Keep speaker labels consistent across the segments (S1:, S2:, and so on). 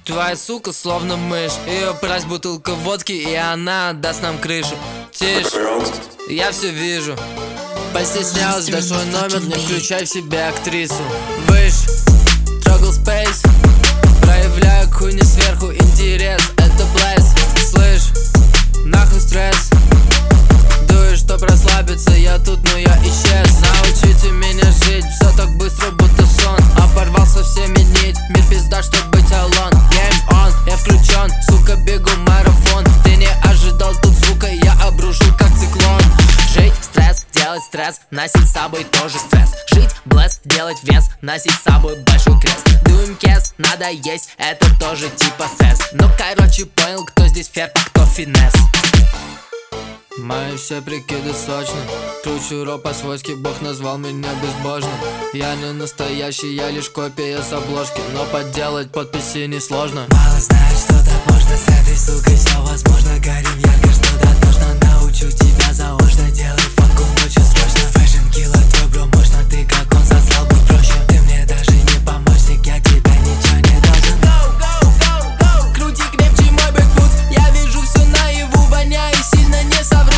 S1: Твоя сука словно мышь, ее прась бутылка водки, и она даст нам крышу. Тише, я все вижу. Постеснялась, дай свой номер, не включай в себя актрису. Выше, трогал спейс, проявляю хуйни сверху, интерес, это блэс. Слышь, нахуй стресс, дуешь, чтоб расслабиться, я тут, но я исчез. Научите меня жить, все так быстро, будто сон. Оборвал со всеми нить, мир пизда, чтоб быть алон. Game on, я включен, сука, бегу марафон. Ты не ожидал тут звука, я обрушу как циклон. Жить, стресс, делать стресс, носить с собой тоже стресс. Жить, блеск, делать вес, носить с собой большой крест. Дуем кес, надо есть, это тоже типа сесс. Ну короче понял, кто здесь ферп, а кто финесс. Мои все прикиды сочны, кручу ро по-свойски, Бог назвал меня безбожным. Я не настоящий, я лишь копия с обложки, но подделать подписи несложно.
S2: Мало знают, что так можно, с этой сукой все возможно. Горим ярко, что дотошно, научу тебя заочно. Делай фотку ночью срочно. Фэшн килла, твой бро, можно, ты как он заслал, будь проще. Ты мне даже не помощник, я тебя ничего не должен. Крути крепче мой бэкфут, я вижу все наяву, воняю сильно, не совру.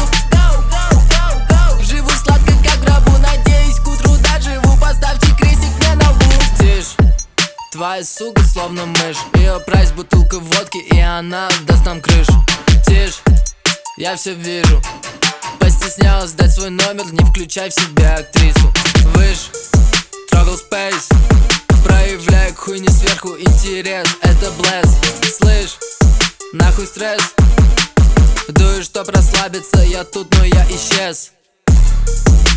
S2: Живу сладко, как в гробу, надеюсь, к утру доживу. Поставьте крестик мне на лбу.
S1: Тише, твоя сука словно мышь, ее прайс бутылка водки, и она даст нам крышу. Тише, я все вижу. Постеснялась дать свой номер, не включай в себя актрису. Выше, трогал спейс, проявляю хуйни сверху, интерес, это блэс. Слышь, нахуй стресс, дуешь, чтоб расслабиться, я тут, но я исчез.